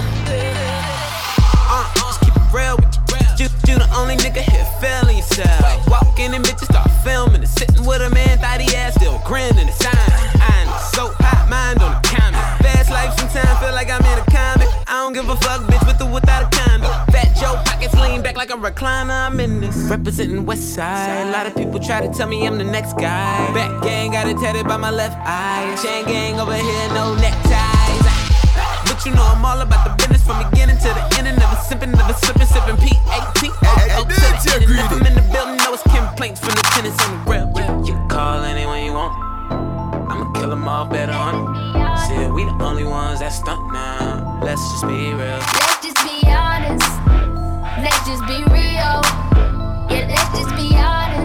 Just keep it real with you. You the only nigga here feeling yourself. Walk in and bitches start filming and sitting with a man, thought he ass still grinning the sign. I'm so hot, mind on the comment. Fast life sometimes feel like I'm in a comic. I don't give a fuck, bitch, with or without a condom. Fat Joe pockets lean back like a recliner. I'm in this representing West Side. A lot of people try to tell me I'm the next guy. Back gang got it tatted by my left eye. Chain gang over here, no neckties. But you know I'm all about the business from beginning to the end. Never simping, never slipping, sipping P-A-T. If I'm in the building, know it's complaints from the tenants on the real. You can call anyone you want. I'ma kill them all better on it. Shit, we the only ones that stunt now. Let's just be real. Let's just be honest. Let's just be real. Yeah, let's just be honest.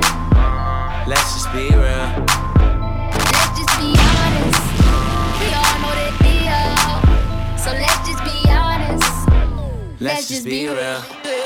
let's just be real.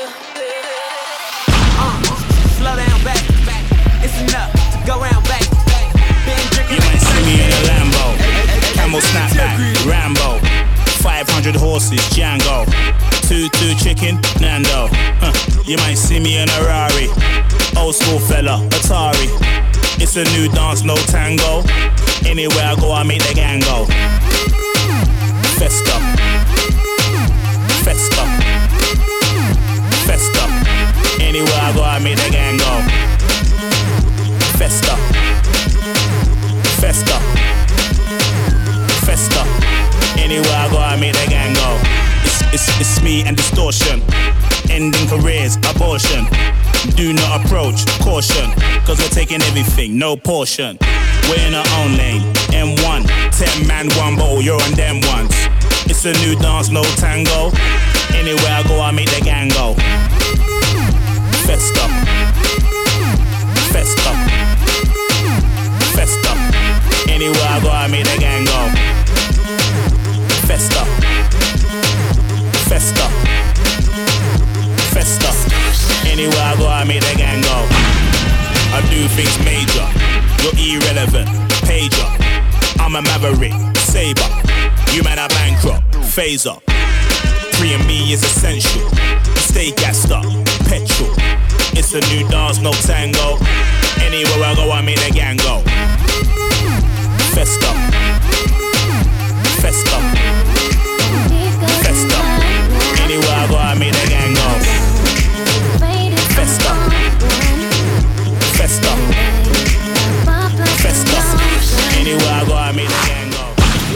Slow down, back. It's enough to go round back. You might see me in a Lambo, camel snapback, Rambo, 500 horses, Django, 2 chicken, Nando. You might see me in a Rari, old school fella, Atari. It's a new dance, no tango. Anywhere I go, I make the gang go. Festa, festa, festa. Anywhere I go, I make the gang go. Festa, festa, festa. Anywhere I go, I make the gang go. It's me and distortion. Ending careers, abortion. Do not approach, caution. Cause we're taking everything, no portion. We're in our own lane, M1 10 man, one bottle, you're on them ones. It's a new dance, no tango. Anywhere I go, I make the gang go. Festa, festa, festa. Anywhere I go, I make the gang go. Festa, festa, festa. Anywhere I go, I make the gang go. I do things major, you're irrelevant, pager. I'm a maverick, saber. You man are bankrupt, phaser. 3 and me is essential. Stay gassed up, petrol. It's a new dance, no tango. Anywhere I go, I make the gang go. Festa, festa, festa. Anywhere I go, I make the gang go. Festa, festa, festa. Anywhere I go, I make the gang go.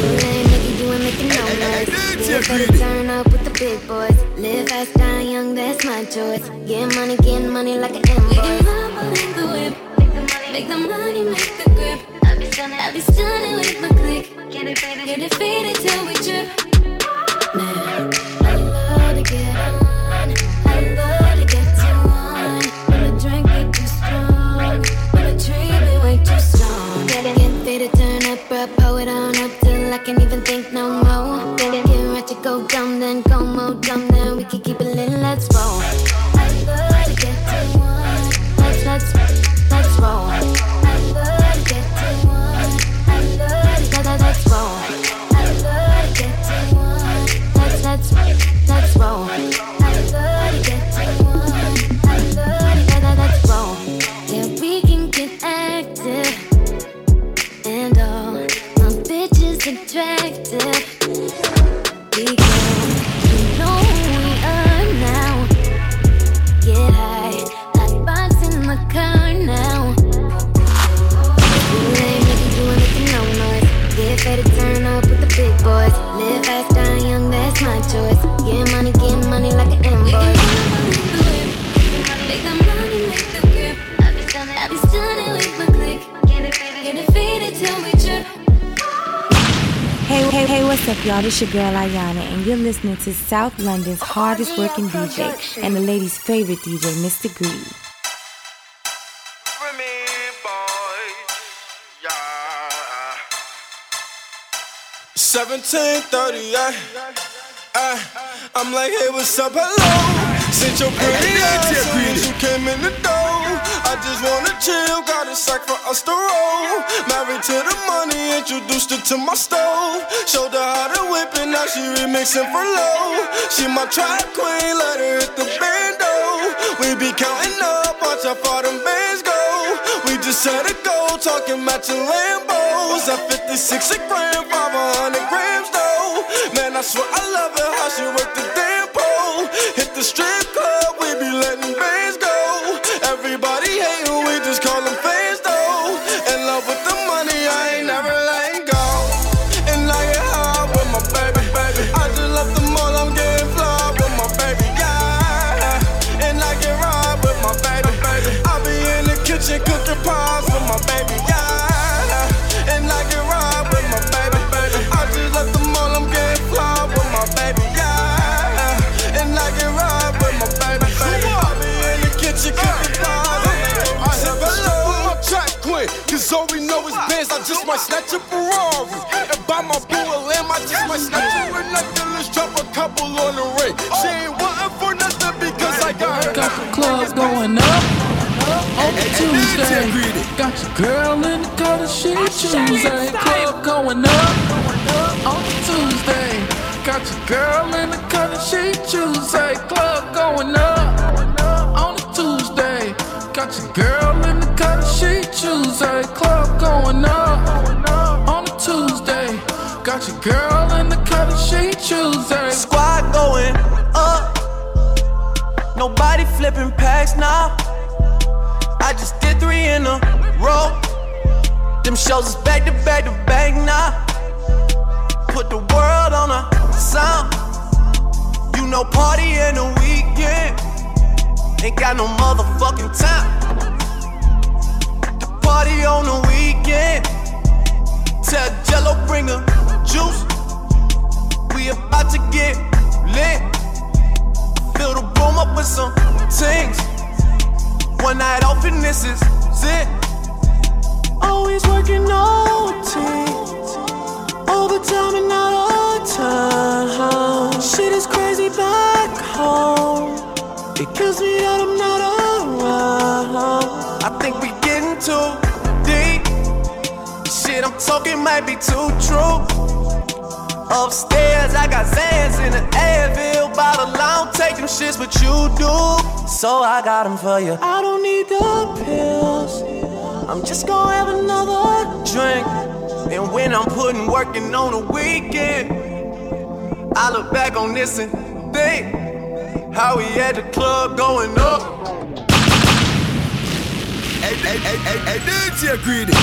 Turn up with the big boys. Live fast, die young, that's my choice. Get money like an invoice. Make the whip, make the money, make the grip. I be stunning with my click. Get it faded till we trip. Man, I love to get on. I love to get to one. When the drink be too strong, when the tree be way too strong. Get faded, turn up, bro, pull it on up till I can't even think no more. Get ratchet, go dumb, then go more dumb, then we can keep it lit, let's roll. I love to get to one. Let's roll. I love to get to one. I love to let's roll. I love to get to one. Let's roll. I love to get to one. I love to let's roll. Yeah, we can get active and all my bitches attractive. We go, you know who we are now. Get high, hot box in my car now. You ain't making you anything, no noise. Get faded, turn up with the big boys. Live fast, die young, that's my choice. Get money like an invoice. Make the money, make the grip. I be stunning with my click. Get it faded till we trip. Hey, what's up, y'all? This your girl Ayana, and you're listening to South London's hardest working DJ and the ladies' favorite DJ, Mr. Greed. 17:38. I'm like, hey, what's up, hello? Since your pretty ass soon as you came in the door. I just wanna chill, got a sack for us to roll. Married to the money, introduced her to my stove. Showed her how to whip it, now she remixing for low. She my track queen, let her hit the bando. We be counting up, watch how far them bands go. We just set a goal, talking matching Lambos. At 56 a gram, 500 grams though. Man, I swear I love her, how she work the damn pole. Hit the strip club, we be letting bands go. Everybody hate who we just call them fans though. In love with the money, I ain't never letting go. And I get high with my baby. I just left the mall, I'm getting fly with my baby, yeah. And I get ride with my baby. I be in the kitchen cooking pies with my baby, yeah. And I get ride with my baby. I just left the mall, I'm getting fly with my baby, yeah. And I get ride with my baby. I be in the kitchen cooking pies. I said hello, my track queen, cause all we know is bands. I just might snatch a Ferrari and buy my boo a lamb. I just might snatch her a necklace, drop a couple on the ring. She ain't wantin' club going up. On Tuesday, got your girl in the color she Tuesday. Club going up. On Tuesday, got your girl in the color she Tuesday. Club going up. On Tuesday, got your girl in the color she Tuesday. Club going up. On Tuesday, got your girl in the color she Tuesday. Squad going up. Nobody flipping packs now. I just did 3 in a row. Them shows is back to back to back now. Put the world on a sound. You know party in the weekend. Ain't got no motherfucking time. The party on the weekend. Tell Jello bring the juice. We about to get lit. Fill the room up with some things. One night off and this is it. Always working OT. Overtime and not all time. Shit is crazy back home. It kills me that I'm not around. I think we getting too deep. Shit I'm talking might be too true. Upstairs I got Zans in the Advil bottle. I don't take them shits, but you do. So I got them for you. I don't need the pills. I'm just gonna have another drink. And when I'm putting working on the weekend, I look back on this and think how we at the club going up. Hey, DJ Greedy.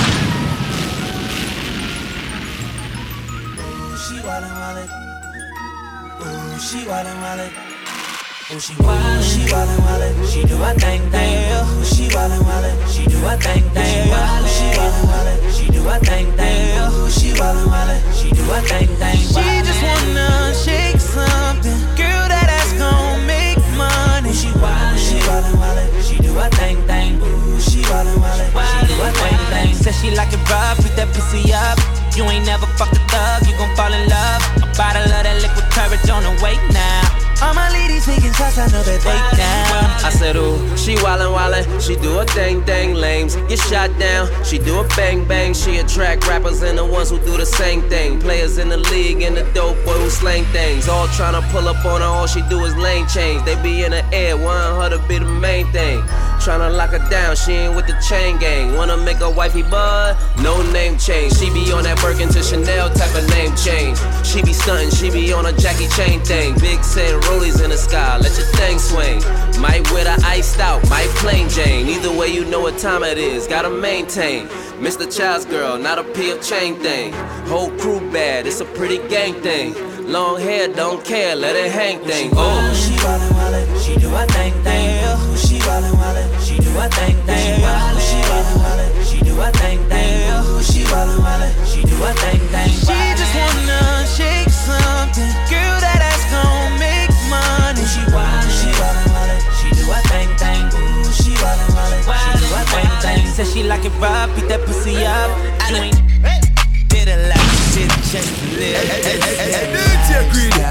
She wildin' wildin'. Ooh, she wildin' wildin'. Ooh, she wildin', she wildin' wildin'. She do her thing, thing. Ooh, she wildin' wildin'. She do her thing, thing. She wildin', wildin'. She do her thing, thing. Ooh, she wildin' wildin'. She do her thing, thing. She just wanna shake something. Girl, that ass gon' make money. She wildin', wildin'. She do her thing, thing. Ooh, she wildin', wildin'. She do her thing, thing. Said she like it rough, beat that pussy up. You ain't never fucked a thug, you gon' fall in love. A bottle of that liquid courage on the way now. All my ladies taking shots, I know that they down. I said, ooh, she wildin', wildin'. She do a thing, thing, lames get shot down. She do a bang, bang. She attract rappers and the ones who do the same thing. Players in the league and the dope boy who slang things. All tryna pull up on her, all she do is lane change. They be in the air, want her to be the main thing. Tryna lock her down, she ain't with the chain gang. Wanna make her wifey bud, no name change. She be on that Birkin to Chanel type of name change. She be stuntin', she be on a Jackie Chain thing. Big Sam rollies in the sky, let your thing swing. Might wear the iced out, might plain Jane. Either way you know what time it is, gotta maintain. Mr. Child's girl, not a P.F. chain thing. Whole crew bad, it's a pretty gang thing. Long hair, don't care, let it hang thing. Oh, she wildin', wildin'. She do her thing, thing. Ooh, she wildin', wildin'. She do her thing, thing. Ooh, she wildin', wildin'. She do her thing, thing. Ooh, she wildin', wildin'. She do her thing, thing. She just wanna shake something. Girl, that ass gon' make money. She wildin', wildin'. She do her thing, thing. Ooh, she wildin', wildin'. She do her thing, thing. Said she like it rough, beat that pussy up. You ain't did a lot of shit just to live. Hey, DJ Greedy.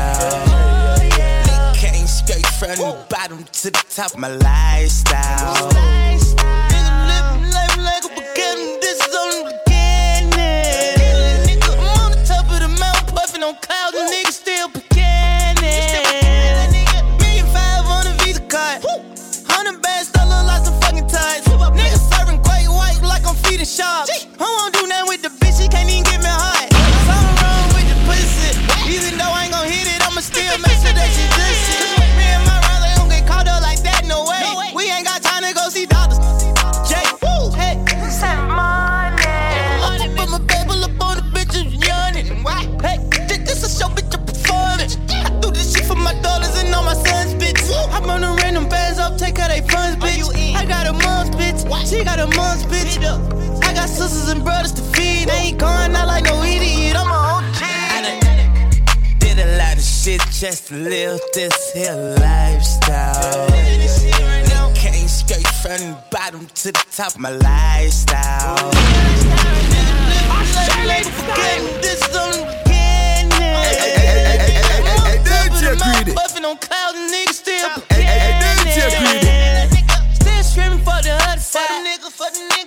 Came straight from the bottom to the top of my lifestyle. Nigga living life like a beginning. This is only the beginning. Nigga, I'm on the top of the mountain, puffing on clouds, and niggas still beginning. $1,500,000 on a Visa card. 100 bands, still look like some fucking ties. Niggas serving great white like I'm feeding sharks. I won't do nothing with the bitch, she can't even get me hot. Something wrong with the pussy. Even though I ain't gon' hit it, I'ma still make sure that she does shit. Me and my brother don't get caught up like that, no way. We ain't got time to go see doctors. Jay, woo, hey. Send money. I put my babble up on the bitches yawning. Hey, this a show, bitch, a performance. I do this shit for my daughters and all my sons, bitch. I run the random bands up, take her they funds, bitch. I got a mom's bitch, she got a mom's bitch. I got sisters and brothers to feed. They ain't going out like no idiot, I'm a OG. Did a lot of shit just to live this here lifestyle. Came straight from the bottom to the top of my lifestyle. This is only the beginning. Hey, DJ Greedy. Buffing on clouds and niggas still Hey, DJ Greedy. sudden